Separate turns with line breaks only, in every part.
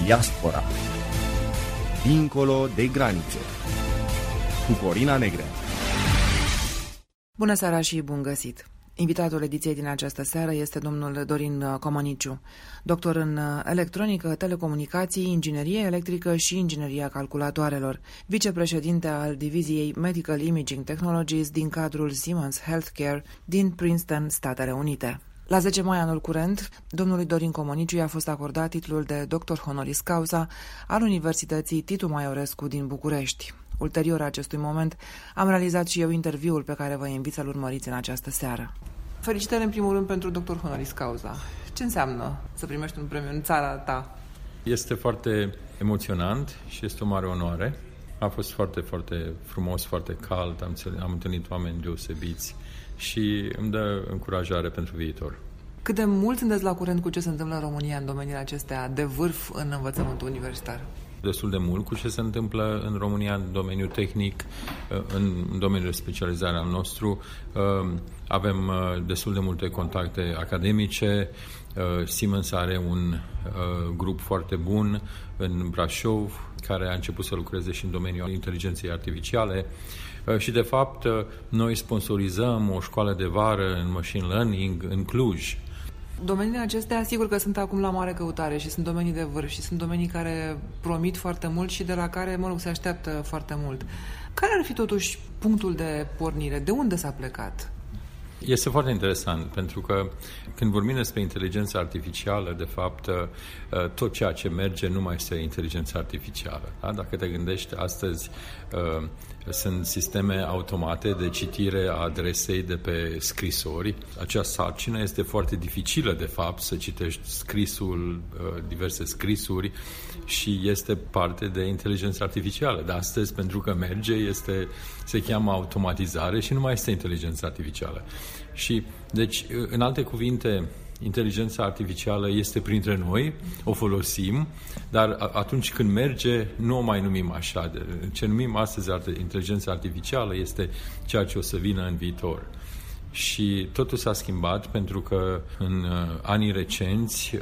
Diaspora. Dincolo de granițe. Cu Corina Negrea.
Bună seara și bun găsit! Invitatul ediției din această seară este domnul Dorin Comăniciu, doctor în electronică, telecomunicații, inginerie electrică și ingineria calculatoarelor, vicepreședinte al diviziei Medical Imaging Technologies din cadrul Siemens Healthcare din Princeton, Statele Unite. La 10 mai anul curent, domnului Dorin Comăniciu i-a fost acordat titlul de doctor honoris causa al Universității Titu Maiorescu din București. Ulterior acestui moment, am realizat și eu interviul pe care vă invit să-l urmăriți în această seară. Felicitări în primul rând pentru doctor honoris causa. Ce înseamnă să primești un premiu în țara ta?
Este foarte emoționant și este o mare onoare. A fost foarte, foarte frumos, foarte cald, am întâlnit oameni deosebiți și îmi dă încurajare pentru viitor.
Cât de mult sunteți la curent cu ce se întâmplă în România în domeniile acestea de vârf în învățământul universitar?
Destul de mult cu ce se întâmplă în România în domeniul tehnic, în domeniul de specializare al nostru. Avem destul de multe contacte academice. Siemens are un grup foarte bun în Brașov, care a început să lucreze și în domeniul inteligenței artificiale. Și, de fapt, noi sponsorizăm o școală de vară în machine learning în Cluj.
Domeniile acestea, sigur că sunt acum la mare căutare și sunt domenii de vârf și sunt domenii care promit foarte mult și de la care, se așteaptă foarte mult. Care ar fi totuși punctul de pornire? De unde s-a plecat?
Este foarte interesant, pentru că când vorbim despre inteligența artificială, de fapt, tot ceea ce merge nu mai este inteligența artificială. Da? Dacă te gândești, astăzi sunt sisteme automate de citire a adresei de pe scrisori. Această sarcină este foarte dificilă, de fapt, să citești scrisul, diverse scrisuri, și este parte de inteligența artificială. Dar astăzi, pentru că merge, se cheamă automatizare și nu mai este inteligența artificială. Și, deci, în alte cuvinte, inteligența artificială este printre noi, o folosim, dar atunci când merge, nu o mai numim așa. Ce numim astăzi inteligența artificială este ceea ce o să vină în viitor. Și totul s-a schimbat pentru că în anii recenți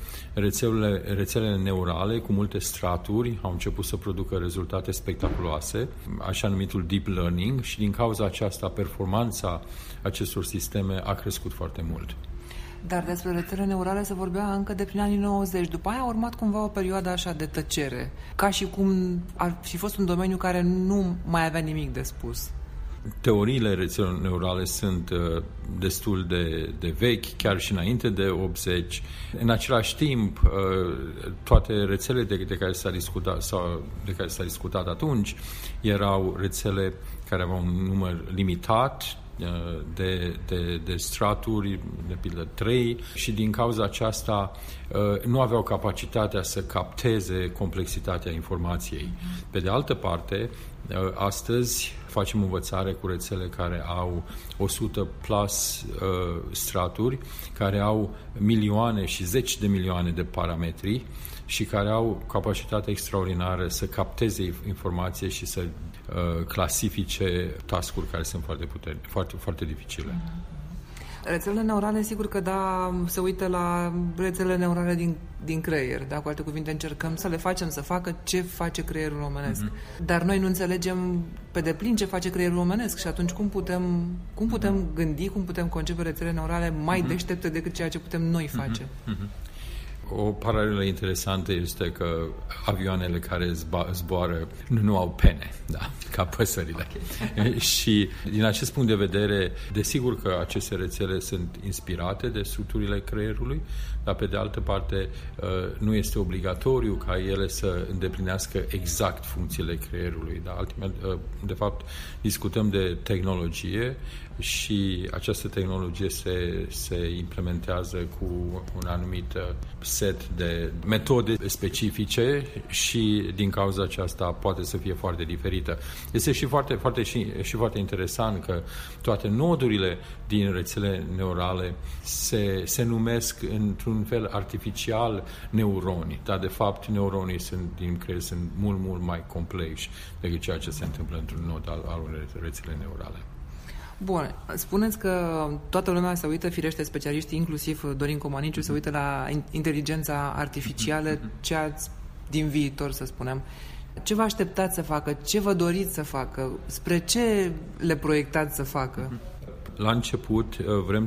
rețelele neurale cu multe straturi au început să producă rezultate spectaculoase, așa numitul deep learning, și din cauza aceasta performanța acestor sisteme a crescut foarte mult.
Dar despre rețele neurale se vorbea încă de prin anii 90. După aia a urmat cumva o perioadă așa de tăcere, ca și cum ar fi fost un domeniu care nu mai avea nimic de spus.
Teoriile rețelelor neurale sunt destul de vechi, chiar și înainte de 80. În același timp, toate rețelele de care s-a discutat sau de care s-a discutat atunci erau rețele care aveau un număr limitat de straturi, de pildă 3, și din cauza aceasta nu aveau capacitatea să capteze complexitatea informației. Pe de altă parte, astăzi facem învățare cu rețele care au 100 plus straturi, care au milioane și zeci de milioane de parametri și care au capacitatea extraordinară să capteze informație și să clasifice task-uri care sunt foarte, foarte dificile.
Rețelele neurale, sigur că se uită la rețelele neurale din creier. Da? Cu alte cuvinte, încercăm să le facem să facă ce face creierul omenesc. Dar noi nu înțelegem pe deplin ce face creierul omenesc și atunci cum putem gândi, cum putem concepe rețele neurale mai deștepte decât ceea ce putem noi face?
O paralelă interesantă este că avioanele care zboară nu au pene, da, ca păsările. Okay. Și din acest punct de vedere, desigur că aceste rețele sunt inspirate de structurile creierului, dar pe de altă parte nu este obligatoriu ca ele să îndeplinească exact funcțiile creierului. Da? De fapt, discutăm de tehnologie și această tehnologie se implementează cu un anumit set de metode specifice și din cauza aceasta poate să fie foarte diferită. Este și foarte interesant că toate nodurile din rețele neurale se numesc într-un fel artificial neuroni, dar de fapt neuronii din creier sunt mult mai complexi decât ceea ce se întâmplă într-un nod al unei rețele neurale.
Bun, spuneți că toată lumea se uită, firește specialiștii, inclusiv Dorin Comăniciu, se uită la inteligența artificială. Ce ați din viitor, să spunem, ce vă așteptați să facă? Ce vă doriți să facă? Spre ce le proiectați să facă?
La început vrem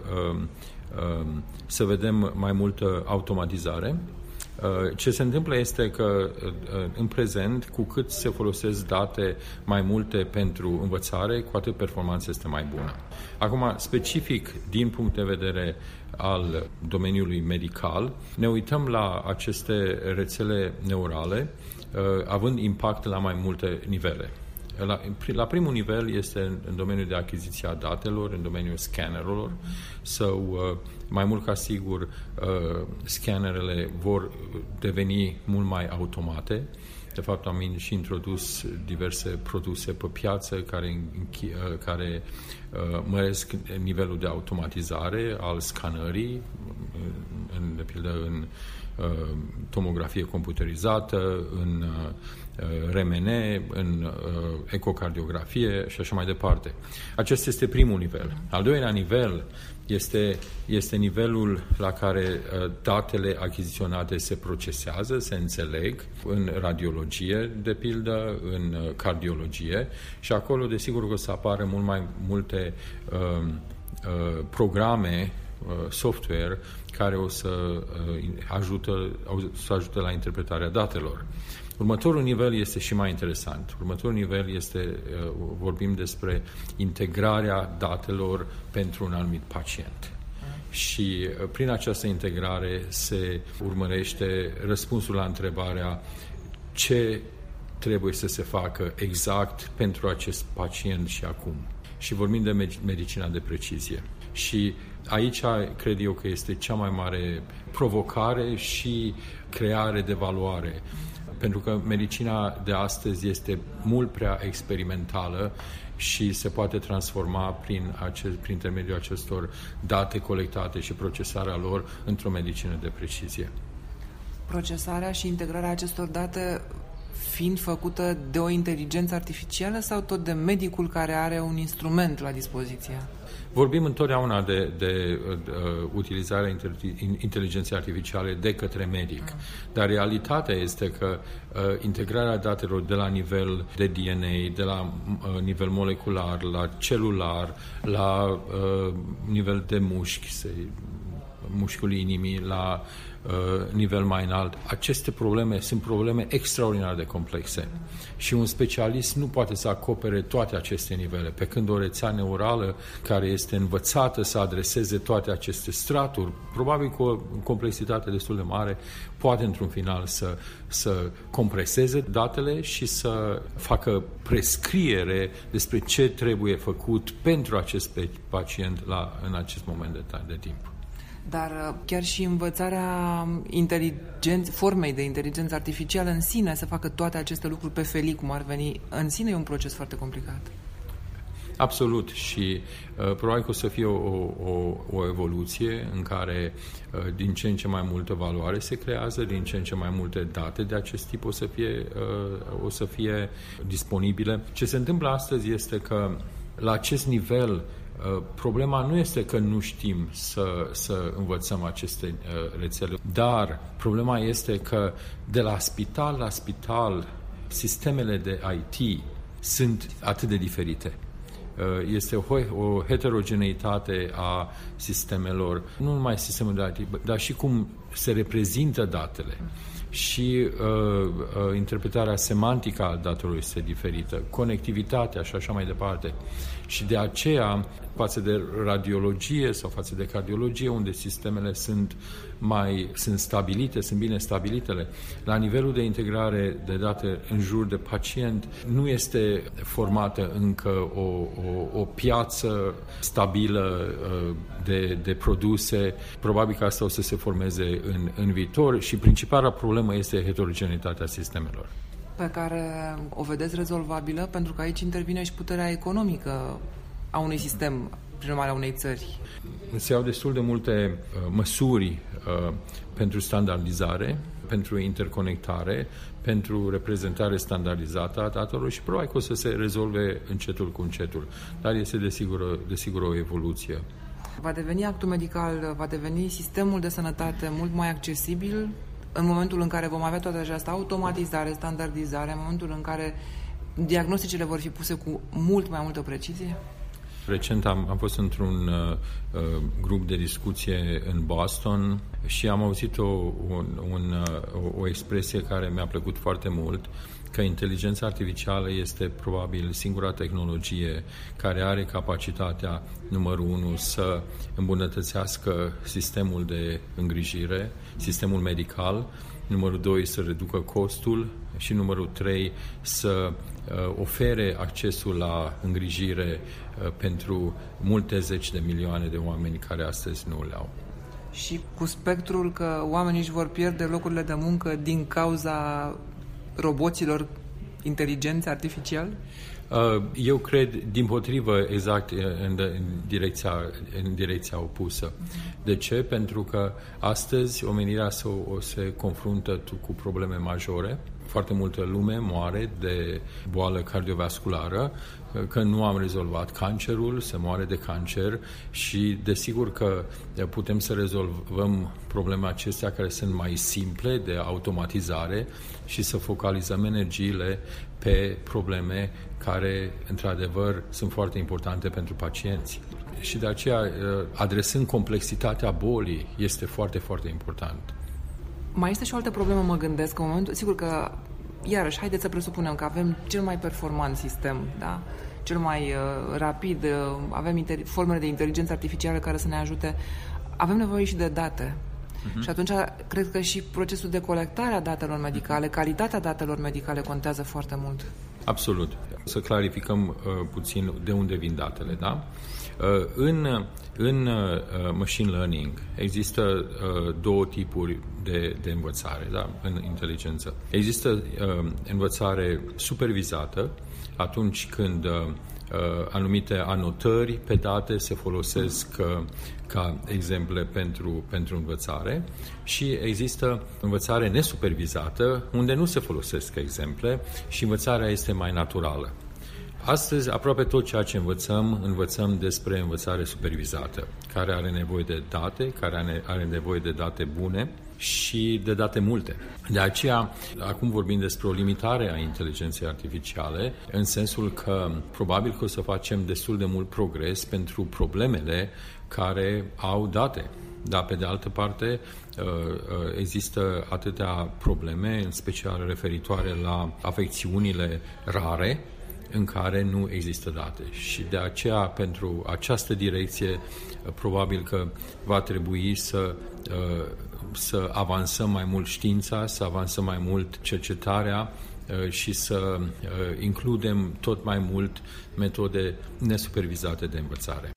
să vedem mai multă automatizare. Ce se întâmplă este că în prezent, cu cât se folosesc date mai multe pentru învățare, cu atât performanța este mai bună. Acum, specific din punct de vedere al domeniului medical, ne uităm la aceste rețele neurale, având impact la mai multe nivele. La primul nivel este în domeniul de achiziție a datelor, în domeniul scannerelor, sau mai mult ca sigur scannerele vor deveni mult mai automate. De fapt, am și introdus diverse produse pe piață care măresc nivelul de automatizare al scanării, de pildă în tomografie computerizată, în RMN, în ecocardiografie și așa mai departe. Acesta este primul nivel. Al doilea nivel este nivelul la care datele achiziționate se procesează, se înțeleg în radiologie, de pildă, în cardiologie, și acolo, desigur, că o să apară mult mai multe programe, software, care o să ajute la interpretarea datelor. Următorul nivel este și mai interesant. Următorul nivel este, vorbim despre integrarea datelor pentru un anumit pacient. Și prin această integrare se urmărește răspunsul la întrebarea ce trebuie să se facă exact pentru acest pacient și acum. Și vorbim de medicina de precizie. Și aici cred eu că este cea mai mare provocare și creare de valoare. Pentru că medicina de astăzi este mult prea experimentală și se poate transforma prin intermediul acestor date colectate și procesarea lor într-o medicină de precizie.
Procesarea și integrarea acestor date fiind făcută de o inteligență artificială sau tot de medicul care are un instrument la dispoziție?
Vorbim întotdeauna de utilizarea inteligenței artificiale de către medic, dar realitatea este că integrarea datelor de la nivel de DNA, de la nivel molecular, la celular, la nivel de mușchiul inimii, la nivel mai înalt. Aceste probleme sunt probleme extraordinar de complexe și un specialist nu poate să acopere toate aceste nivele, pe când o rețea neurală care este învățată să adreseze toate aceste straturi, probabil cu o complexitate destul de mare, poate într-un final să compreseze datele și să facă prescriere despre ce trebuie făcut pentru acest pacient în acest moment de timp.
Dar chiar și învățarea formei de inteligență artificială în sine, să facă toate aceste lucruri pe felii, cum ar veni, în sine e un proces foarte complicat.
Absolut, și probabil că o să fie o evoluție în care din ce în ce mai multă valoare se creează, din ce în ce mai multe date de acest tip o să fie disponibile. Ce se întâmplă astăzi este că la acest nivel problema nu este că nu știm să învățăm aceste rețele, dar problema este că de la spital la spital sistemele de IT sunt atât de diferite. Este o heterogeneitate a sistemelor, nu numai sistemul de IT, dar și cum se reprezintă datele. Și interpretarea semantică a datelor este diferită, conectivitatea și așa mai departe. Și de aceea, față de radiologie sau față de cardiologie, unde sistemele sunt stabilite, sunt bine stabilitele, la nivelul de integrare de date în jur de pacient nu este formată încă o piață stabilă de produse. Probabil că asta o să se formeze în viitor și principala problemă este heterogeneitatea sistemelor.
Pe care o vedeți rezolvabilă, pentru că aici intervine și puterea economică a unui sistem, prin urmare a unei țări.
Se iau destul de multe măsuri pentru standardizare, pentru interconectare, pentru reprezentare standardizată a datelor și probabil că o să se rezolve încetul cu încetul. Dar este desigur o evoluție.
Va deveni actul medical, va deveni sistemul de sănătate mult mai accesibil în momentul în care vom avea toată această automatizare, standardizare, în momentul în care diagnosticele vor fi puse cu mult mai multă precizie?
Recent am fost într-un grup de discuție în Boston și am auzit o expresie care mi-a plăcut foarte mult, că inteligența artificială este probabil singura tehnologie care are capacitatea, numărul 1, să îmbunătățească sistemul de îngrijire, sistemul medical, numărul 2, să reducă costul și numărul 3, să ofere accesul la îngrijire pentru multe zeci de milioane de oameni care astăzi nu le au.
Și cu spectrul că oamenii își vor pierde locurile de muncă din cauza roboților inteligenți artificiali?
Eu cred, dimpotrivă, exact în direcția opusă. De ce? Pentru că astăzi omenirea se confruntă cu probleme majore. Foarte multă lume moare de boală cardiovasculară, că nu am rezolvat cancerul, se moare de cancer și desigur că putem să rezolvăm problemele acestea care sunt mai simple de automatizare și să focalizăm energiile pe probleme care, într-adevăr, sunt foarte importante pentru pacienți. Și de aceea, adresând complexitatea bolii, este foarte, foarte important.
Mai este și o altă problemă, mă gândesc, în momentul, sigur că, iarăși, haideți să presupunem că avem cel mai performant sistem, da? Cel mai rapid, avem formele de inteligență artificială care să ne ajute, avem nevoie și de date. Și atunci, cred că și procesul de colectare a datelor medicale, calitatea datelor medicale contează foarte mult.
Absolut. Să clarificăm puțin de unde vin datele, da? În machine learning există două tipuri de învățare, da? În inteligență. Există învățare supervizată, atunci când anumite anotări pe date se folosesc ca exemple pentru învățare și există învățare nesupervizată, unde nu se folosesc exemple și învățarea este mai naturală. Astăzi, aproape tot ceea ce învățăm despre învățare supervizată, care are nevoie de date, care are nevoie de date bune și de date multe. De aceea, acum vorbim despre o limitare a inteligenței artificiale, în sensul că probabil că o să facem destul de mult progres pentru problemele care au date. Dar, pe de altă parte, există atâtea probleme, în special referitoare la afecțiunile rare, în care nu există date. Și de aceea, pentru această direcție, probabil că va trebui să avansăm mai mult știința, să avansăm mai mult cercetarea și să includem tot mai mult metode nesupervizate de învățare.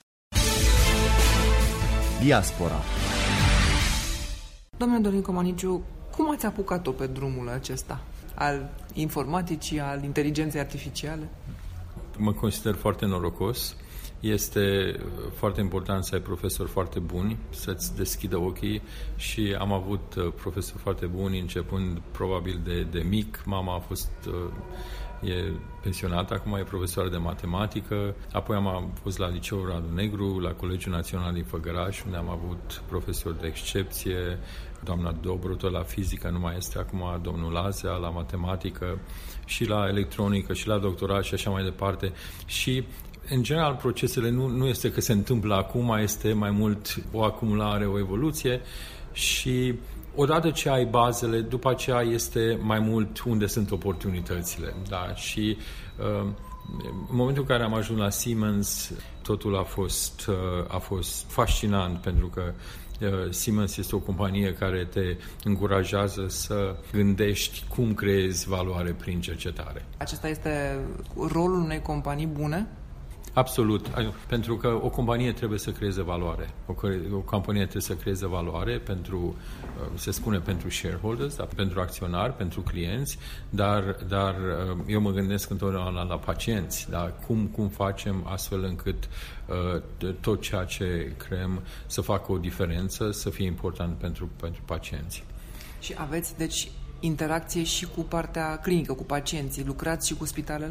Diaspora.
Domnule Dorin Comăniciu, cum ați apucat-o pe drumul acesta al informaticii, al inteligenței artificiale?
Mă consider foarte norocos. Este foarte important să ai profesori foarte buni, să-ți deschidă ochii și am avut profesori foarte buni începând probabil de mic. Mama a fost e pensionată, acum e profesoară de matematică, apoi am fost la Liceul Radu Negru, la Colegiul Național din Făgăraș, unde am avut profesori de excepție, doamna Dobrotă la fizică, nu mai este acum, domnul Lazea la matematică și la electronică și la doctorat și așa mai departe. Și în general, procesele nu este că se întâmplă acum, este mai mult o acumulare, o evoluție și odată ce ai bazele, după aceea este mai mult unde sunt oportunitățile. Da? Și în momentul în care am ajuns la Siemens, totul a fost fascinant, pentru că Siemens este o companie care te încurajează să gândești cum creezi valoare prin cercetare.
Acesta este rolul unei companii bune?
Absolut, pentru că o companie trebuie să creeze valoare. O companie trebuie să creeze valoare pentru, se spune, pentru shareholders, pentru acționari, pentru clienți, dar eu mă gândesc întotdeauna la pacienți. Da? Cum facem astfel încât tot ceea ce creăm să facă o diferență, să fie important pentru pacienți.
Și aveți, deci, interacție și cu partea clinică, cu pacienții? Lucrați și cu spitalele?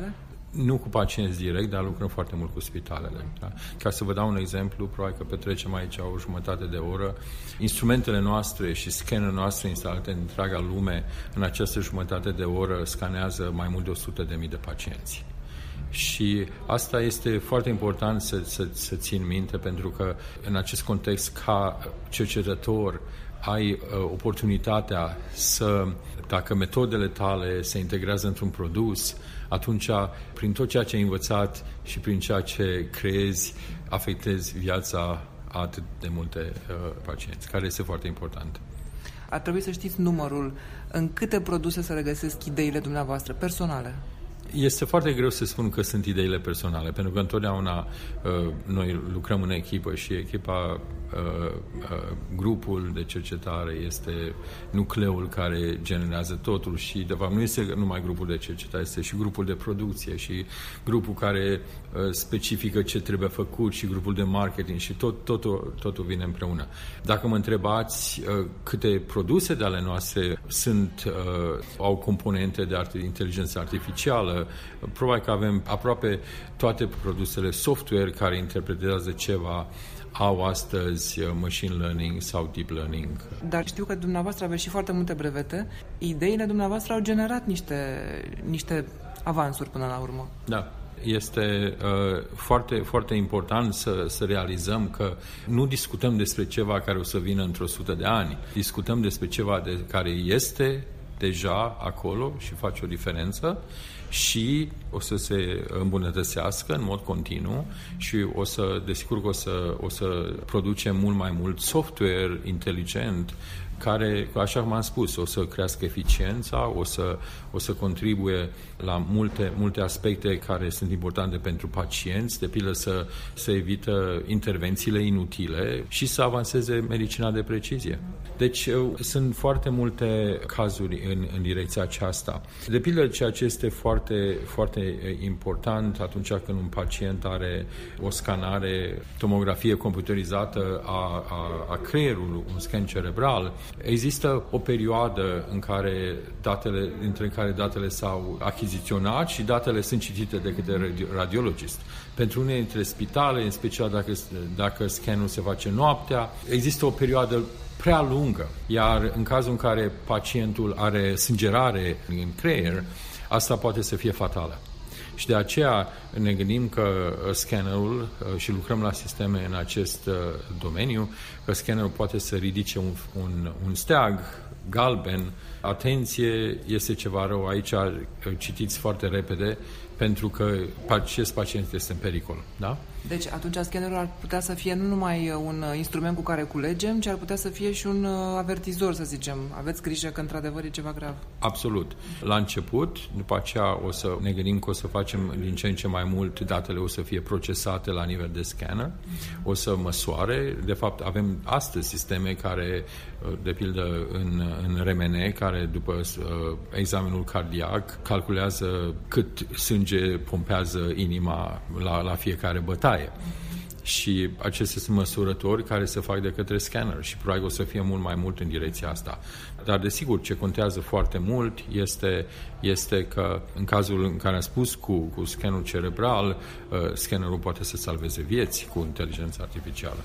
nu cu pacienți direct, dar lucrăm foarte mult cu spitalele. Da? Ca să vă dau un exemplu, probabil că petrecem aici o jumătate de oră. Instrumentele noastre și scanerele noastre instalate în întreaga lume în această jumătate de oră scanează mai mult de 100.000 de pacienți. Și asta este foarte important să țin minte, pentru că în acest context, ca cercetător, ai oportunitatea să, dacă metodele tale se integrează într-un produs, atunci, prin tot ceea ce ai învățat și prin ceea ce creezi, afectezi viața atât de multe pacienți, care este foarte important.
Ar trebui să știți numărul, în câte produse se regăsesc ideile dumneavoastră personale?
Este foarte greu să spun că sunt ideile personale, pentru că întotdeauna noi lucrăm în echipă și echipa, grupul de cercetare este nucleul care generează totul și, de fapt, nu este numai grupul de cercetare, este și grupul de producție și grupul care specifică ce trebuie făcut și grupul de marketing și totul vine împreună. Dacă mă întrebați câte produse de ale noastre au componente de inteligență artificială, probabil că avem aproape toate produsele software care interpretează ceva au astăzi machine learning sau deep learning.
Dar știu că dumneavoastră aveți și foarte multe brevete. Ideile dumneavoastră au generat niște avansuri până la urmă.
Da. Este foarte, foarte important să realizăm că nu discutăm despre ceva care o să vină într-o 100 de ani. Discutăm despre ceva care este deja acolo și face o diferență și o să se îmbunătățească în mod continuu și desigur că o să producem mult mai mult software inteligent care, așa cum am spus, o să crească eficiența, o să contribuie la multe aspecte care sunt importante pentru pacienți, de pildă să evită intervențiile inutile și să avanseze medicina de precizie. Deci sunt foarte multe cazuri în direcția aceasta. De pildă, ceea ce este foarte, foarte important atunci când un pacient are o scanare, tomografie computerizată a creierului, un scan cerebral, există o perioadă între care datele s-au achiziționat și datele sunt citite de către radiologist. Pentru unele dintre spitale, în special dacă scanul se face noaptea, există o perioadă prea lungă, iar în cazul în care pacientul are sângerare în creier, asta poate să fie fatală. Și de aceea ne gândim că scannerul, și lucrăm la sisteme în acest domeniu, că scannerul poate să ridice un steag galben. Atenție, este ceva rău aici, citiți foarte repede, pentru că acest pacient este în pericol. Da?
Deci atunci scannerul ar putea să fie nu numai un instrument cu care culegem, ci ar putea să fie și un avertizor, să zicem. Aveți grijă că într-adevăr e ceva grav.
Absolut. La început, după aceea o să ne gândim că o să facem din ce în ce mai mult, datele o să fie procesate la nivel de scanner, o să măsoare. De fapt, avem astăzi sisteme care, de pildă în RMN, care după examenul cardiac calculează cât sânge pompează inima la fiecare bătaie. Și acestea sunt măsurători care se fac de către scanner și probabil o să fie mult mai mult în direcția asta. Dar desigur, ce contează foarte mult este că în cazul în care am spus cu scanul cerebral, scannerul poate să salveze vieți cu inteligența artificială.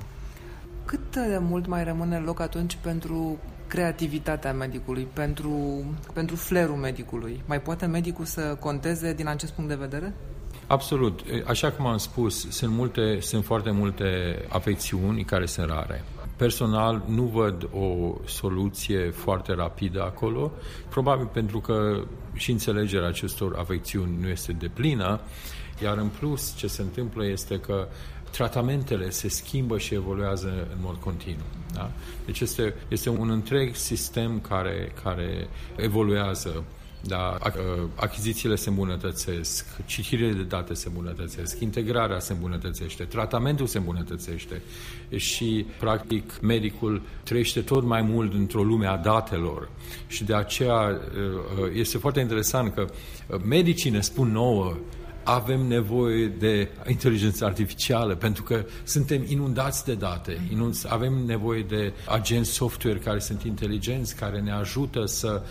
Cât de mult mai rămâne loc atunci pentru creativitatea medicului, pentru flair-ul medicului? Mai poate medicul să conteze din acest punct de vedere?
Absolut. Așa cum am spus, sunt foarte multe afecțiuni care sunt rare. Personal nu văd o soluție foarte rapidă acolo, probabil pentru că și înțelegerea acestor afecțiuni nu este deplină, iar în plus ce se întâmplă este că tratamentele se schimbă și evoluează în mod continuu. Da? Deci este un întreg sistem care evoluează. Da, achizițiile se îmbunătățesc, citirile de date se îmbunătățesc, integrarea se îmbunătățește, tratamentul se îmbunătățește și, practic, medicul trăiește tot mai mult într-o lume a datelor și de aceea este foarte interesant că medicii ne spun nouă avem nevoie de inteligență artificială, pentru că suntem inundați de date. Avem nevoie de agenți software care sunt inteligenți, care ne ajută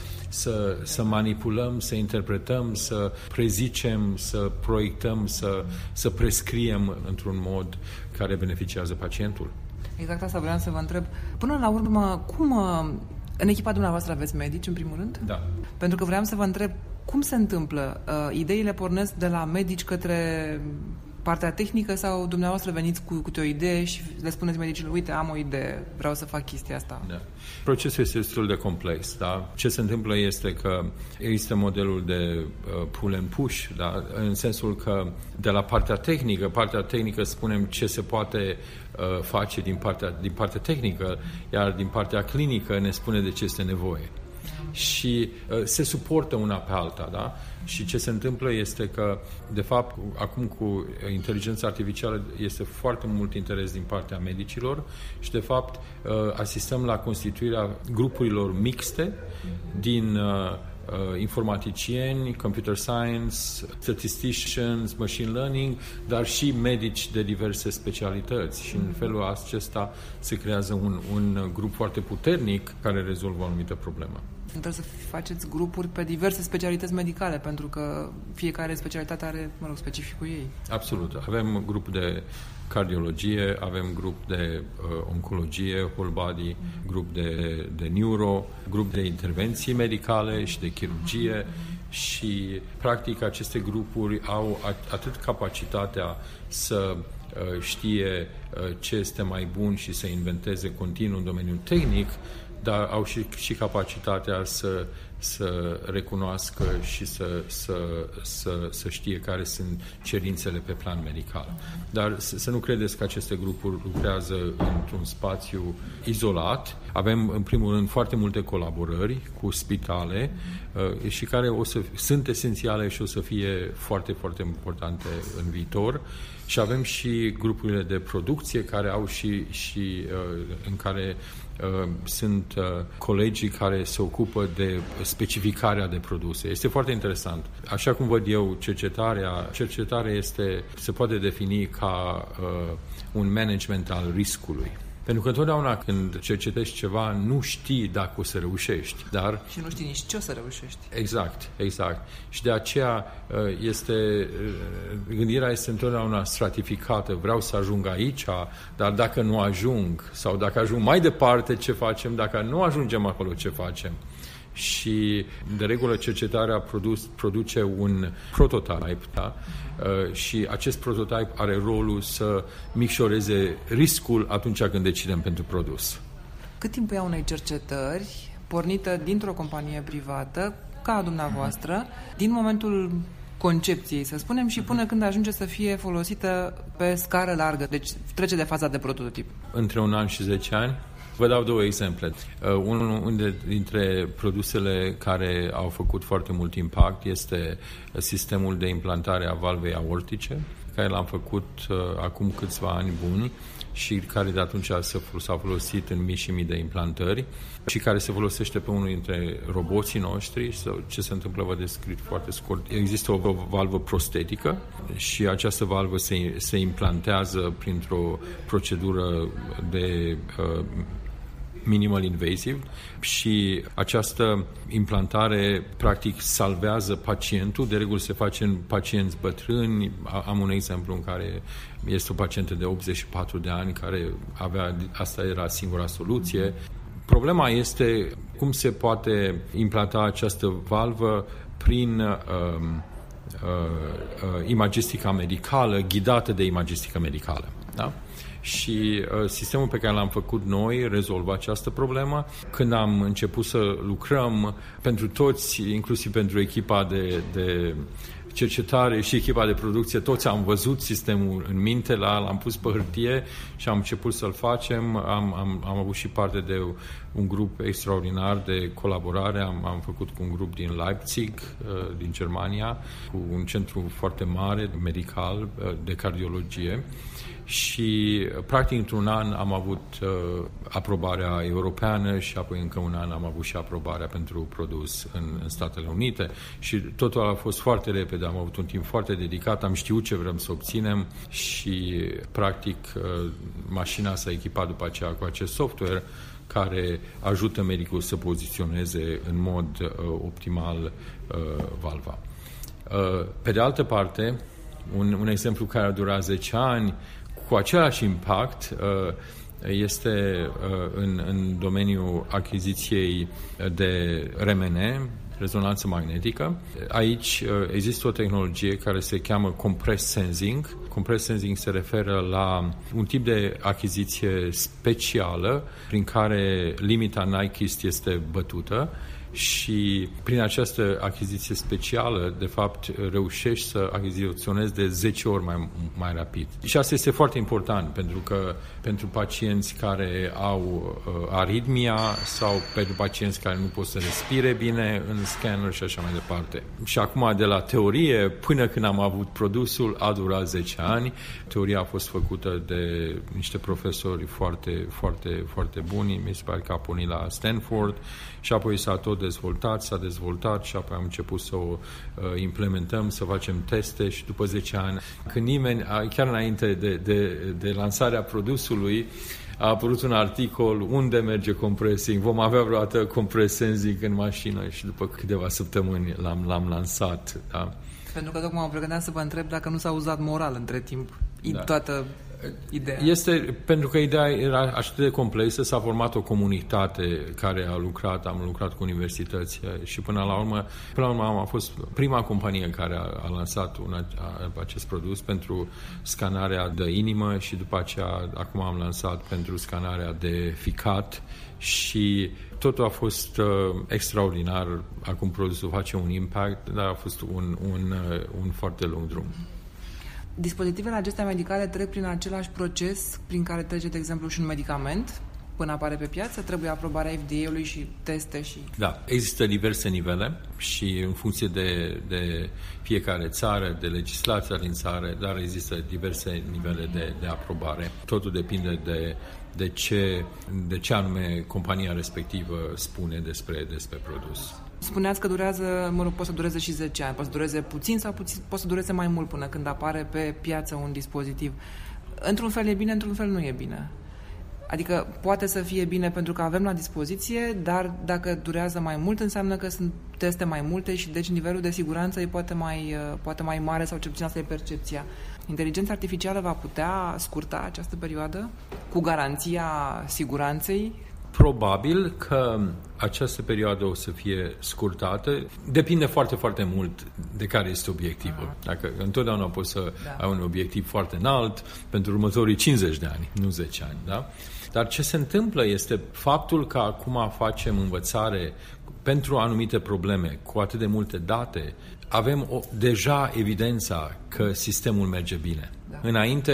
să manipulăm, să interpretăm, să prezicem, să proiectăm, să prescriem într-un mod care beneficiază pacientul.
Exact asta vreau să vă întreb. Până la urmă, cum în echipa dumneavoastră aveți medici, în primul rând?
Da.
Pentru că vreau să vă întreb cum se întâmplă? Ideile pornesc de la medici către partea tehnică sau dumneavoastră veniți cu o idee și le spuneți medicilor, uite, am o idee, vreau să fac chestia asta?
Da. Procesul este destul de complex. Da? Ce se întâmplă este că există modelul de pull and push, da? În sensul că de la partea tehnică spunem ce se poate face din partea tehnică, iar din partea clinică ne spune de ce este nevoie. Și se suportă una pe alta, da? Și ce se întâmplă este că, de fapt, acum cu inteligența artificială este foarte mult interes din partea medicilor și, de fapt, asistăm la constituirea grupurilor mixte din informaticieni, computer science, statisticians, machine learning, dar și medici de diverse specialități. Și în felul acesta se creează un grup foarte puternic care rezolvă o anumită problemă.
Trebuie să faceți grupuri pe diverse specialități medicale, pentru că fiecare specialitate are, specificul ei.
Absolut. Avem grup de cardiologie, avem grup de oncologie, whole body, grup de neuro, grup de intervenții medicale și de chirurgie și, practic, aceste grupuri au atât capacitatea să știe ce este mai bun și să inventeze continuu în domeniul tehnic, dar au și capacitatea să recunoască și să știe care sunt cerințele pe plan medical. Dar să nu credeți că aceste grupuri lucrează într-un spațiu izolat. Avem, în primul rând, foarte multe colaborări cu spitale și care sunt esențiale și o să fie foarte, foarte importante în viitor. Și avem și grupurile de producție care au și în care sunt colegii care se ocupă de specificarea de produse. Este foarte interesant. Așa cum văd eu cercetarea se poate defini ca un management al riscului. Pentru că întotdeauna când cercetezi ceva, nu știi dacă o să reușești, dar...
Și nu știi nici ce o să reușești.
Exact. Și de aceea gândirea este întotdeauna stratificată. Vreau să ajung aici, dar dacă nu ajung, sau dacă ajung mai departe, ce facem? Dacă nu ajungem acolo, ce facem? Și, de regulă, cercetarea produce un prototype, da? Și acest prototype are rolul să micșoreze riscul atunci când decidem pentru produs.
Cât timp ia unei cercetări pornită dintr-o companie privată, ca a dumneavoastră, din momentul concepției, să spunem, și până când ajunge să fie folosită pe scară largă, deci trece de faza de prototip?
Între 1 an și 10 ani. Vă dau 2 exemple. Unul dintre produsele care au făcut foarte mult impact este sistemul de implantare a valvei aortice, care l-am făcut acum câțiva ani buni și care de atunci s-a folosit în mii și mii de implantări și care se folosește pe unul dintre roboții noștri. Ce se întâmplă, vă descrie foarte scurt. Există o valvă prostetică și această valvă se implantează printr-o procedură de minimal invasive și această implantare practic salvează pacientul. De regulă se face în pacienți bătrâni. Am un exemplu în care este o pacientă de 84 de ani care asta era singura soluție. Problema este cum se poate implanta această valvă prin imagistica medicală, ghidată de imagistica medicală. Da? Și sistemul pe care l-am făcut noi rezolvă această problemă. Când am început să lucrăm, pentru toți, inclusiv pentru echipa de cercetare și echipa de producție, toți am văzut sistemul în minte, l-am pus pe hârtie și am început să-l facem. Am avut și parte de un grup extraordinar de colaborare. Am făcut cu un grup din Leipzig, din Germania, cu un centru foarte mare medical de cardiologie. și practic într-un an am avut aprobarea europeană și apoi încă un an am avut și aprobarea pentru produs în Statele Unite și totul a fost foarte repede, am avut un timp foarte dedicat, am știut ce vrem să obținem și practic mașina s-a echipat după aceea cu acest software care ajută medicul să poziționeze în mod optimal valva. Pe de altă parte, un exemplu care a durat 10 ani, cu același impact, este în domeniul achiziției de RMN, rezonanță magnetică. Aici există o tehnologie care se cheamă compressed sensing. Compressed sensing se referă la un tip de achiziție specială prin care limita Nyquist este bătută și prin această achiziție specială, de fapt, reușești să achiziționezi de 10 ori mai rapid. Și asta este foarte important, pentru că pentru pacienți care au aritmia sau pentru pacienți care nu pot să respire bine în scanner și așa mai departe. Și acum, de la teorie până când am avut produsul, a durat 10 ani. Teoria a fost făcută de niște profesori foarte, foarte, foarte buni, mi se pare că a pornit la Stanford și apoi s-a dezvoltat și apoi am început să o implementăm, să facem teste și după 10 ani, când nimeni, chiar înainte de lansarea produsului, a apărut un articol unde merge compressing, vom avea vreodată compress sensing în mașină și după câteva săptămâni l-am lansat. Da?
Pentru că tocmai mă pregăteam să vă întreb dacă nu s-a uzat moral între timp toată ideea.
Este pentru că ideea era așa de complexă, s-a format o comunitate care a lucrat, am lucrat cu universități și până la urmă am fost prima companie care a lansat acest produs pentru scanarea de inimă și după aceea acum am lansat pentru scanarea de ficat și totul a fost extraordinar. Acum produsul face un impact, dar a fost un foarte lung drum.
Dispozitivele acestea medicale trec prin același proces prin care trece, de exemplu, și un medicament până apare pe piață? Trebuie aprobarea FDA-ului și teste și...
Da, există diverse nivele și în funcție de fiecare țară, de legislația din țară, dar există diverse nivele de aprobare. Totul depinde de ce anume compania respectivă spune despre produs.
Spuneați că durează, poate să dureze și 10 ani, poate să dureze puțin sau poate să dureze mai mult până când apare pe piață un dispozitiv. Într-un fel e bine, într-un fel nu e bine. Adică poate să fie bine pentru că avem la dispoziție, dar dacă durează mai mult înseamnă că sunt teste mai multe și deci nivelul de siguranță e poate mai mare sau cel puțin asta e percepția. Inteligența artificială va putea scurta această perioadă cu garanția siguranței?
Probabil că această perioadă o să fie scurtată. Depinde foarte, foarte mult de care este obiectivul. Dacă întotdeauna poți să ai un obiectiv foarte înalt pentru următorii 50 de ani, nu 10 ani. Da? Dar ce se întâmplă este faptul că acum facem învățare pentru anumite probleme cu atât de multe date, avem deja evidența că sistemul merge bine. Da. Înainte,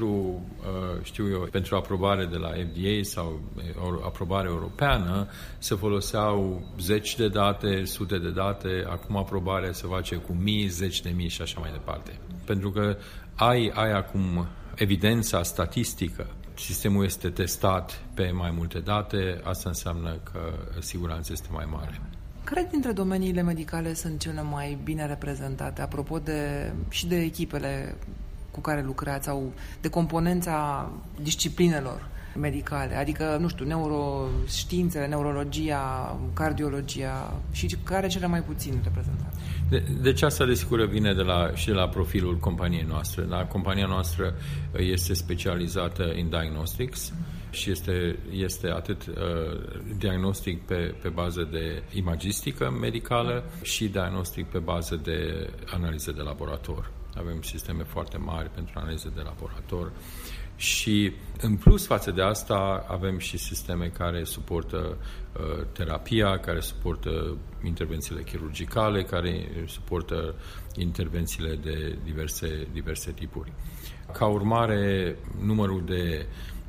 pentru aprobare de la FDA sau aprobare europeană, se foloseau 10 de date, sute de date, acum aprobarea se face cu mii, 10.000 și așa mai departe. Pentru că ai acum evidența statistică, sistemul este testat pe mai multe date, asta înseamnă că siguranța este mai mare.
Care dintre domeniile medicale sunt cele mai bine reprezentate, apropo și de echipele cu care lucrați sau de componența disciplinelor medicale, adică, nu știu, neuroștiințele, neurologia, cardiologia și care cele mai puțin reprezentate?
Deci asta, desigur, vine și de la profilul companiei noastre. Da? Compania noastră este specializată în diagnostics și este atât diagnostic pe bază de imagistică medicală și diagnostic pe bază de analize de laborator. Avem sisteme foarte mari pentru analize de laborator și, în plus față de asta, avem și sisteme care suportă terapia, care suportă intervențiile chirurgicale, care suportă intervențiile de diverse tipuri. Ca urmare, numărul de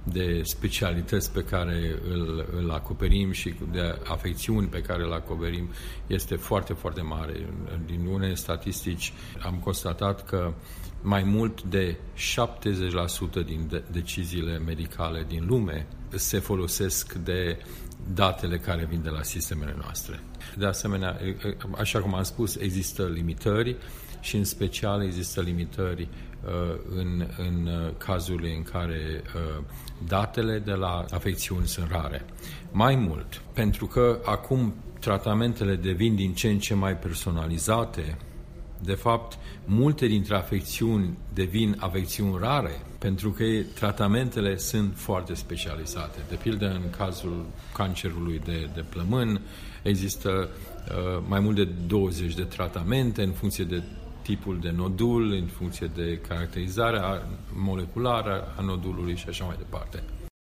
de specialități pe care îl acoperim și de afecțiuni pe care îl acoperim este foarte, foarte mare. Din unele statistici am constatat că mai mult de 70% din deciziile medicale din lume se folosesc de datele care vin de la sistemele noastre. De asemenea, așa cum am spus, există limitări și în special există limitări în cazurile în care datele de la afecțiuni sunt rare. Mai mult, pentru că acum tratamentele devin din ce în ce mai personalizate, de fapt, multe dintre afecțiuni devin afecțiuni rare, pentru că tratamentele sunt foarte specializate. De pildă, în cazul cancerului de plămân, există mai mult de 20 de tratamente în funcție de tipul de nodul, în funcție de caracterizarea moleculară a nodulului și așa mai departe.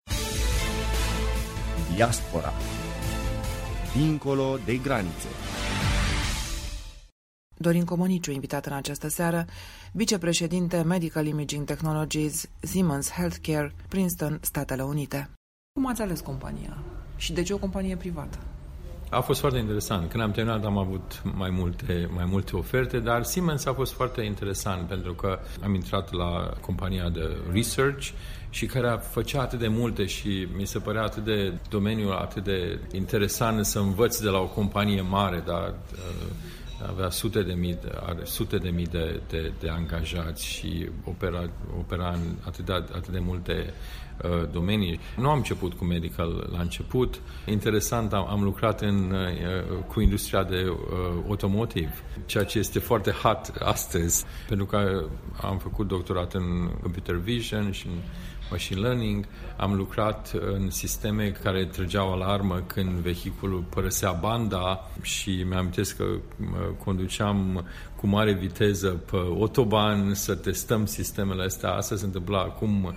Diaspora. Dincolo de granițe.
Dorin Comăniciu, invitat în această seară, vicepreședinte Medical Imaging Technologies, Siemens Healthcare, Princeton, Statele Unite. Cum ați ales compania? Și de ce o companie privată?
A fost foarte interesant. Când am terminat am avut mai multe oferte, dar Siemens a fost foarte interesant pentru că am intrat la compania de research și care făcea atât de multe și mi se părea atât de domeniul atât de interesant să învăț de la o companie mare, dar avea sute de mii de angajați și opera în atât de multe domenii. Nu am început cu medical la început. Interesant, am lucrat cu industria de automotive, ceea ce este foarte hot astăzi, pentru că am făcut doctorat în computer vision și în machine learning, am lucrat în sisteme care trăgeau alarmă când vehiculul părăsea banda și mi-amintesc că conduceam cu mare viteză pe autoban să testăm sistemele astea. Asta se întâmpla acum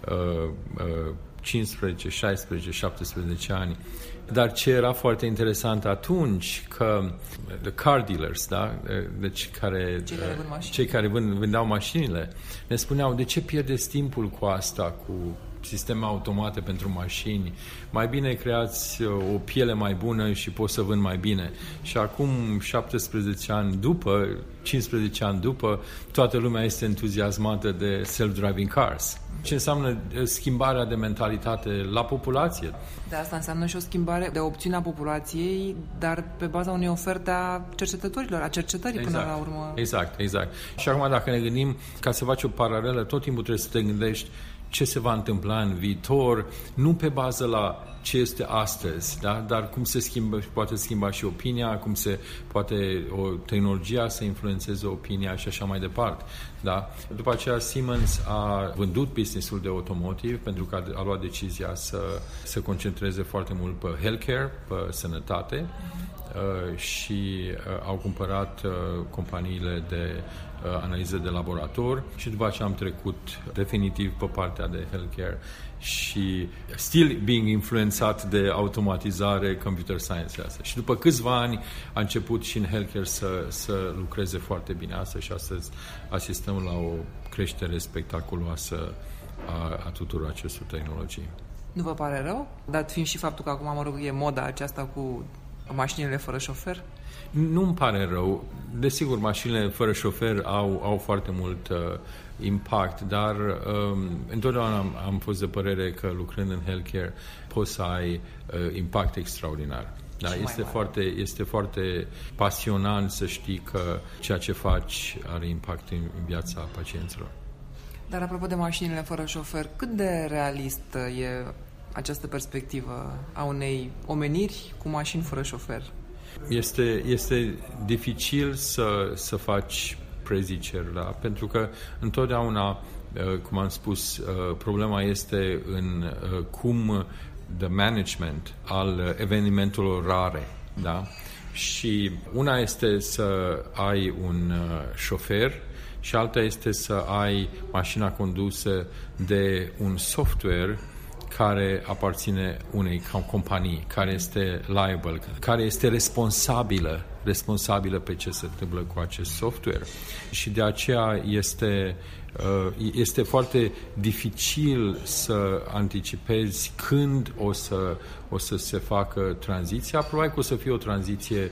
15, 16, 17 ani. Dar ce era foarte interesant atunci, că the car dealers, da? Deci cei care vindeau mașinile, ne spuneau: de ce pierdeți timpul cu asta, cu sisteme automate pentru mașini? Mai bine creați o piele mai bună și poți să vând mai bine. Și acum 17 ani după, 15 ani după, toată lumea este entuziasmată de self-driving cars. Ce înseamnă schimbarea de mentalitate la populație.
De asta înseamnă și o schimbare de opțiune a populației, dar pe baza unei oferte a cercetătorilor, a cercetării până la urmă.
Exact. Și acum dacă ne gândim, ca să faci o paralelă, tot timpul trebuie să te gândești ce se va întâmpla în viitor, nu pe bază la ce este astăzi, da? Dar cum se poate schimba și opinia, cum se poate tehnologia să influențeze opinia și așa mai departe. Da? După aceea Siemens a vândut business-ul de automotive pentru că a luat decizia să se concentreze foarte mult pe healthcare, pe sănătate, și au cumpărat companiile de analize de laborator și după aceea am trecut definitiv pe partea de healthcare și still being influențat de automatizare, computer science asta. Și după câțiva ani a început și în healthcare să lucreze foarte bine asta și astăzi asistăm la o creștere spectaculoasă a tuturor acestor tehnologii.
Nu vă pare rău? Dat fiind și faptul că acum, e moda aceasta cu mașinile fără șofer?
Nu-mi pare rău. Desigur, mașinile fără șofer au foarte mult impact, dar întotdeauna am fost de părere că lucrând în healthcare poți să ai impact extraordinar. Da, este foarte pasionant să știi că ceea ce faci are impact în viața pacienților.
Dar apropo de mașinile fără șofer, cât de realistă e această perspectivă a unei omeniri cu mașini fără șofer?
Este dificil să faci preziceri, da? Pentru că întotdeauna, cum am spus, problema este în cum the management al evenimentelor rare, da? Și una este să ai un șofer și alta este să ai mașina condusă de un software care aparține unei companii, care este liable, care este responsabilă pe ce se întâmplă cu acest software. Și de aceea este Este foarte dificil să anticipezi când o să se facă tranziția. Probabil că o să fie o tranziție,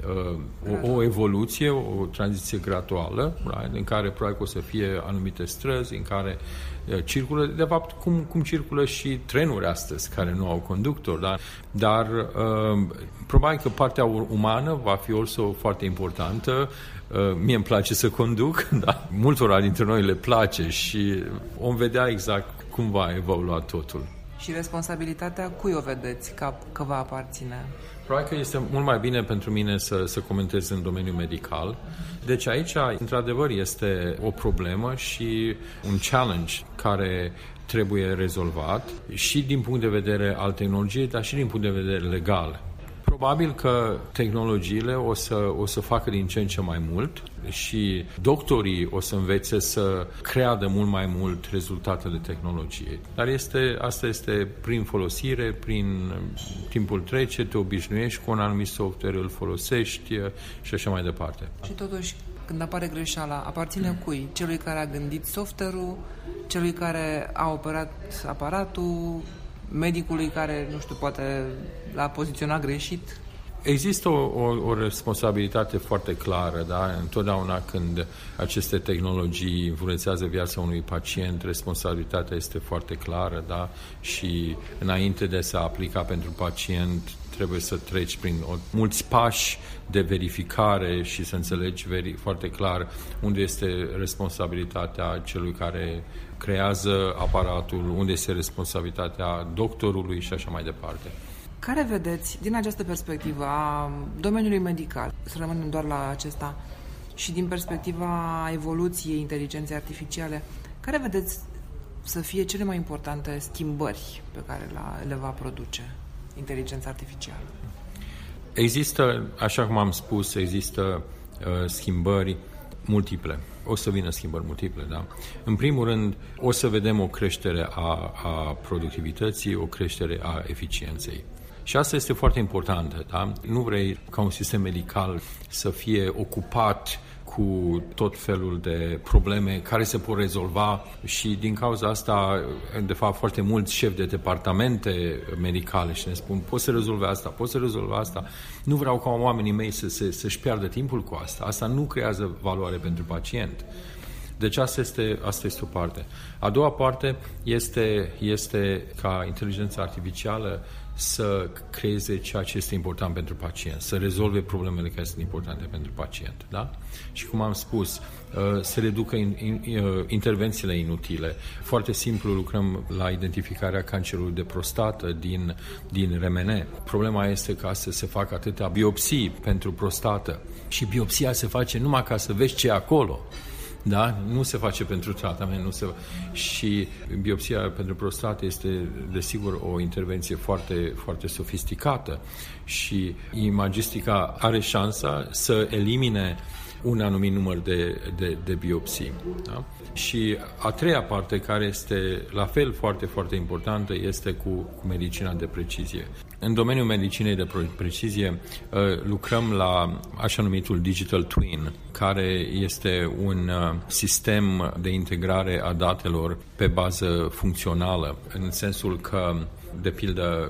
o evoluție, o tranziție graduală, în care probabil că o să fie anumite străzi în care circulă, de fapt, cum circulă și trenuri astăzi, care nu au conductor, dar probabil că partea umană va fi also foarte importantă. Mie îmi place să conduc, dar multora dintre noi le place și vom vedea exact cum va evolua totul.
Și responsabilitatea cui o vedeți că va aparține?
Probabil că este mult mai bine pentru mine să comentez în domeniul medical. Deci aici, într-adevăr, este o problemă și un challenge care trebuie rezolvat și din punct de vedere al tehnologiei, dar și din punct de vedere legal. Probabil că tehnologiile o să facă din ce în ce mai mult și doctorii o să învețe să creadă mult mai mult rezultatele tehnologiei. Dar asta este prin folosire, prin timpul trece, te obișnuiești cu un anumit software, îl folosești și așa mai departe.
Și totuși, când apare greșeala, aparține cui? Celui care a gândit software-ul, celui care a operat aparatul, medicului care, nu știu, poate l-a poziționat greșit?
Există o responsabilitate foarte clară, da? Întotdeauna când aceste tehnologii influențează viața unui pacient, responsabilitatea este foarte clară, da? Și înainte de să aplica pentru pacient, trebuie să treci prin mulți pași de verificare și să înțelegi foarte clar unde este responsabilitatea celui care creează aparatul, unde este responsabilitatea doctorului și așa mai departe.
Care vedeți, din această perspectivă a domeniului medical, să rămânem doar la acesta, și din perspectiva evoluției inteligenței artificiale, care vedeți să fie cele mai importante schimbări pe care le va produce inteligența artificială?
Există, așa cum am spus, există schimbări multiple. O să vină schimbări multiple, da? În primul rând, o să vedem o creștere a productivității, o creștere a eficienței. Și asta este foarte importantă, da? Nu vrei ca un sistem medical să fie ocupat cu tot felul de probleme care se pot rezolva și din cauza asta, de fapt, foarte mulți șefi de departamente medicale și ne spun, poți să rezolvi asta, poți să rezolvi asta. Nu vreau ca oamenii mei să-și piardă timpul cu asta. Asta nu creează valoare pentru pacient. Deci asta este o parte. A doua parte este ca inteligența artificială să creeze ceea ce este important pentru pacient, să rezolve problemele care sunt importante pentru pacient. Da? Și cum am spus, să reducă intervențiile inutile. Foarte simplu lucrăm la identificarea cancerului de prostată din RMN. Problema este că astăzi se fac atâtea biopsii pentru prostată și biopsia se face numai ca să vezi ce e acolo. Da? Nu se face pentru tratament, și biopsia pentru prostată este, desigur, o intervenție foarte, foarte sofisticată și imagistica are șansa să elimine un anumit număr de biopsii. Da? Și a treia parte, care este la fel foarte, foarte importantă, este cu medicina de precizie. În domeniul medicinei de precizie lucrăm la așa numitul Digital Twin, care este un sistem de integrare a datelor pe bază funcțională, în sensul că, de pildă,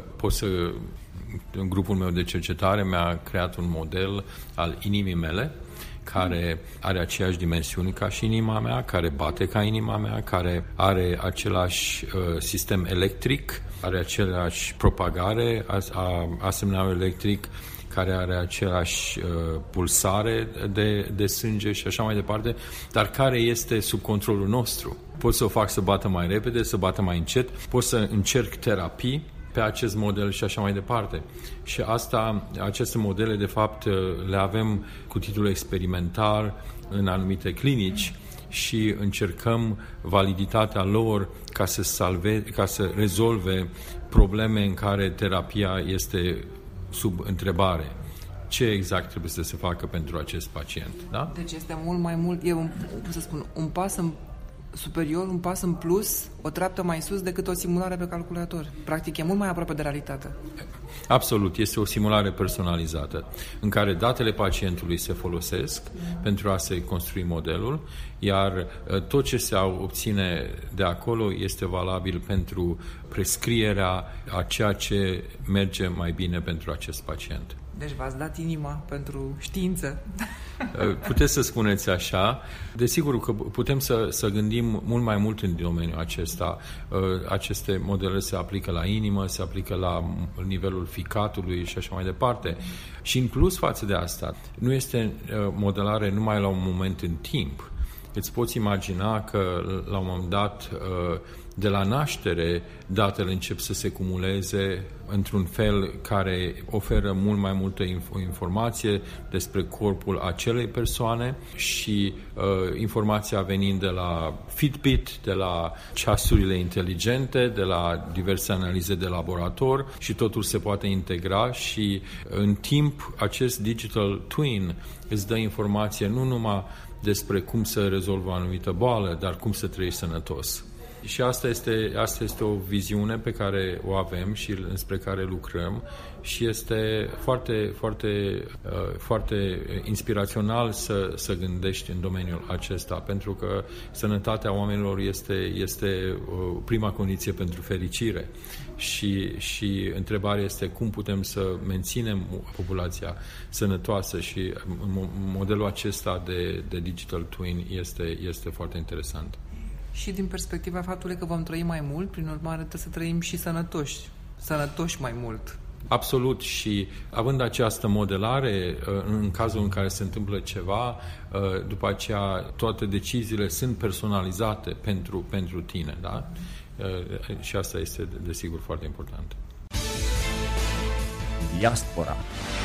grupul meu de cercetare mi-a creat un model al inimii mele, care are aceeași dimensiuni ca și inima mea, care bate ca inima mea, care are același sistem electric, are același propagare a semnalului electric, care are același pulsare de sânge și așa mai departe, dar care este sub controlul nostru. Pot să o fac să bată mai repede, să bată mai încet, pot să încerc terapii pe acest model și așa mai departe. Și aceste modele, de fapt, le avem cu titlu experimental în anumite clinici și încercăm validitatea lor ca să rezolve probleme în care terapia este sub întrebare. Ce exact trebuie să se facă pentru acest pacient? Da?
Deci este mult mai mult, un pas superior, un pas în plus, o treaptă mai sus decât o simulare pe calculator. Practic, e mult mai aproape de realitate.
Absolut, este o simulare personalizată în care datele pacientului se folosesc pentru a se construi modelul, iar tot ce se obține de acolo este valabil pentru prescrierea a ceea ce merge mai bine pentru acest pacient.
Deci v-ați dat inima pentru știință.
Puteți să spuneți așa. Desigur că putem să gândim mult mai mult în domeniul acesta. Aceste modele se aplică la inimă, se aplică la nivelul ficatului și așa mai departe. Și în plus față de asta, nu este modelare numai la un moment în timp. Îți poți imagina că la un moment dat, de la naștere, datele încep să se cumuleze într-un fel care oferă mult mai multă informație despre corpul acelei persoane și informația venind de la Fitbit, de la ceasurile inteligente, de la diverse analize de laborator și totul se poate integra și în timp acest digital twin îți dă informație nu numai despre cum să rezolvă o anumită boală, dar cum să trăiești sănătos. Și asta este o viziune pe care o avem și înspre care lucrăm și este foarte, foarte, foarte inspirațional să gândești în domeniul acesta, pentru că sănătatea oamenilor este prima condiție pentru fericire. Și întrebarea este cum putem să menținem populația sănătoasă și modelul acesta de digital twin este foarte interesant.
Și din perspectiva faptului că vom trăi mai mult, prin urmare trebuie să trăim și sănătoși mai mult.
Absolut, și având această modelare, în cazul în care se întâmplă ceva, după aceea toate deciziile sunt personalizate pentru tine, da? Și asta este, desigur, foarte important.
Diaspora.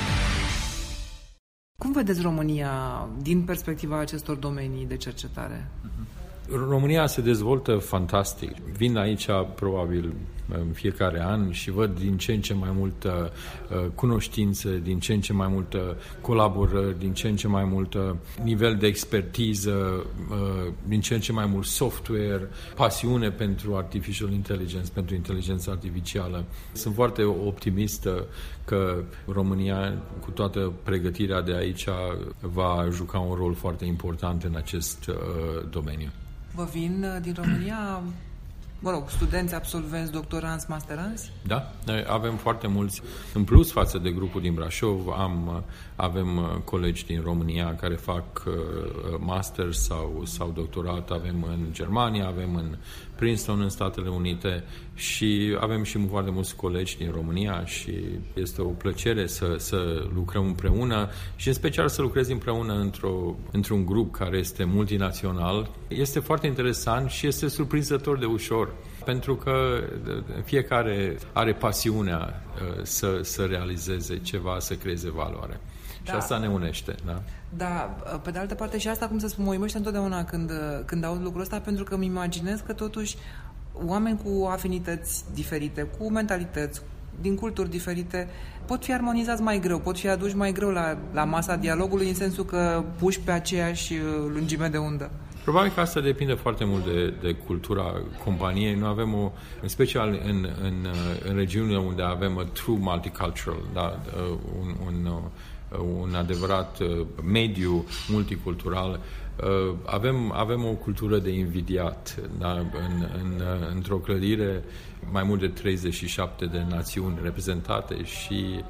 Cum vedeți România din perspectiva acestor domenii de cercetare?
România se dezvoltă fantastic. Vin aici probabil în fiecare an și văd din ce în ce mai multă cunoștință, din ce în ce mai multă colaborări, din ce în ce mai multă nivel de expertiză, din ce în ce mai mult software, pasiune pentru artificial intelligence, pentru inteligența artificială. Sunt foarte optimistă că România, cu toată pregătirea de aici, va juca un rol foarte important în acest domeniu.
Vă vin din România, studenți, absolvenți, doctoranți, masteranți?
Da, avem foarte mulți. În plus față de grupul din Brașov, avem colegi din România care fac master sau doctorat, avem în Germania, avem în Princeton, în Statele Unite și avem și foarte mulți colegi din România și este o plăcere să lucrăm împreună și în special să lucrez împreună într-un grup care este multinațional. Este foarte interesant și este surprinzător de ușor, pentru că fiecare are pasiunea să realizeze ceva, să creeze valoare. Da. Și asta ne unește, da?
Da, pe de altă parte și asta, cum să spun, mă uimește întotdeauna când aud lucrul ăsta, pentru că îmi imaginez că totuși oameni cu afinități diferite, cu mentalități, din culturi diferite, pot fi armonizați mai greu, pot fi aduși mai greu la masa dialogului, în sensul că puși pe aceeași lungime de undă.
Probabil că asta depinde foarte mult de cultura companiei. Noi avem în special în regiunile unde avem true multicultural, da, un adevărat mediu multicultural, avem o cultură de invidiat, da? Într-o clădire mai mult de 37 de națiuni reprezentate și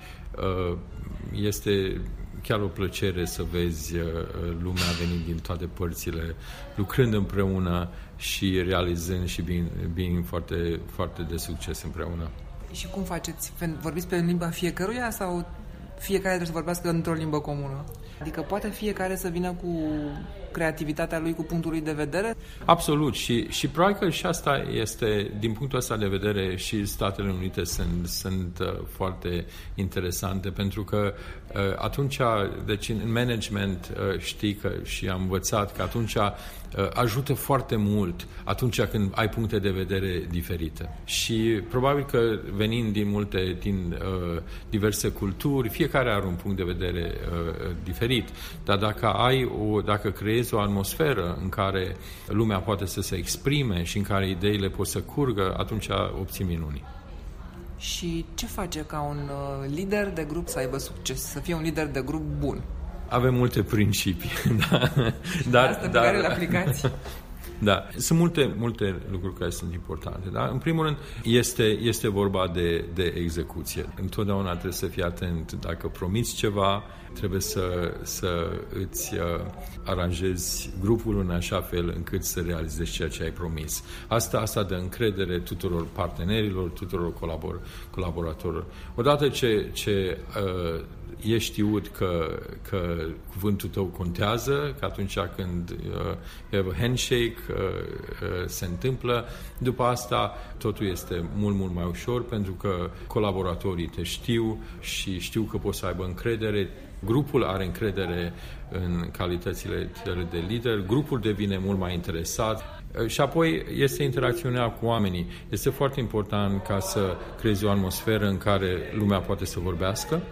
este chiar o plăcere să vezi lumea venind din toate părțile, lucrând împreună și realizând și being foarte, foarte de succes împreună.
Și cum faceți? Vorbiți pe limba fiecăruia sau fiecare trebuie să vorbească într-o limbă comună? Adică poate fiecare să vină cu creativitatea lui, cu punctul lui de vedere?
Absolut. Și probabil că și asta este, din punctul ăsta de vedere, și Statele Unite sunt foarte interesante, pentru că atunci, deci în management știi că și am învățat că atunci ajută foarte mult atunci când ai puncte de vedere diferite. Și probabil că venind din diverse culturi, fiecare are un punct de vedere diferit diferit. Dar dacă creezi o atmosferă în care lumea poate să se exprime și în care ideile pot să curgă, atunci obții minuni.
Și ce face ca un lider de grup să aibă succes, să fie un lider de grup bun?
Avem multe principii.
Dar pe care le aplicați?
Da, sunt multe lucruri care sunt importante. Da? În primul rând, este vorba de execuție. Întotdeauna trebuie să fii atent. Dacă promiți ceva, trebuie să îți aranjezi grupul în așa fel încât să realizezi ceea ce ai promis. Asta dă încredere tuturor partenerilor, tuturor colaboratorilor. Odată ce e știut că cuvântul tău contează, că atunci când you have a handshake se întâmplă, după asta totul este mult, mult mai ușor, pentru că colaboratorii te știu și știu că poți să aibă încredere. Grupul are încredere în calitățile de lider, grupul devine mult mai interesat și apoi este interacțiunea cu oamenii. Este foarte important ca să creezi o atmosferă în care lumea poate să vorbească,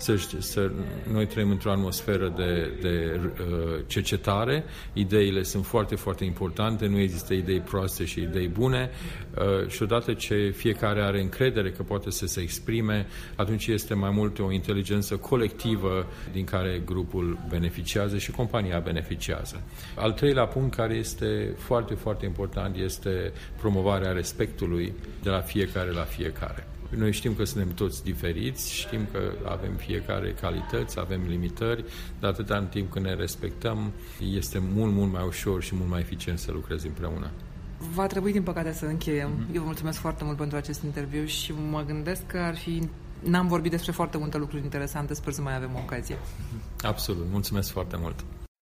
noi trăim într-o atmosferă de cercetare, ideile sunt foarte, foarte importante, nu există idei proaste și idei bune și odată ce fiecare are încredere că poate să se exprime, atunci este mai mult o inteligență colectivă din care grupul beneficiază și compania beneficiază. Al treilea punct care este foarte, foarte important este promovarea respectului de la fiecare la fiecare. Noi știm că suntem toți diferiți, știm că avem fiecare calități, avem limitări, dar atâta în timp când ne respectăm, este mult, mult mai ușor și mult mai eficient să lucrezi împreună.
Va trebui, din păcate, să încheiem. Eu vă mulțumesc foarte mult pentru acest interviu și mă gândesc că n-am vorbit despre foarte multe lucruri interesante, sper să mai avem ocazie.
Absolut, mulțumesc foarte mult.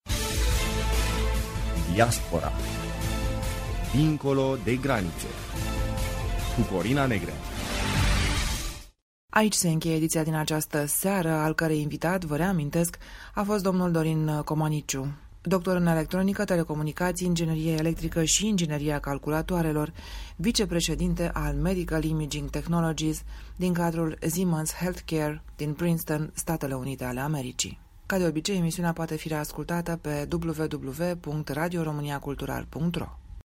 Diaspora. Dincolo de granițe. Cu Corina Negre.
Aici se încheie ediția din această seară, al cărei invitat, vă reamintesc, a fost domnul Dorin Comoniciu, doctor în electronică, telecomunicații, inginerie electrică și ingineria calculatoarelor, vicepreședinte al Medical Imaging Technologies din cadrul Siemens Healthcare din Princeton, Statele Unite ale Americii. Ca de obicei, emisiunea poate fi reascultată pe www.radioromaniacultural.ro.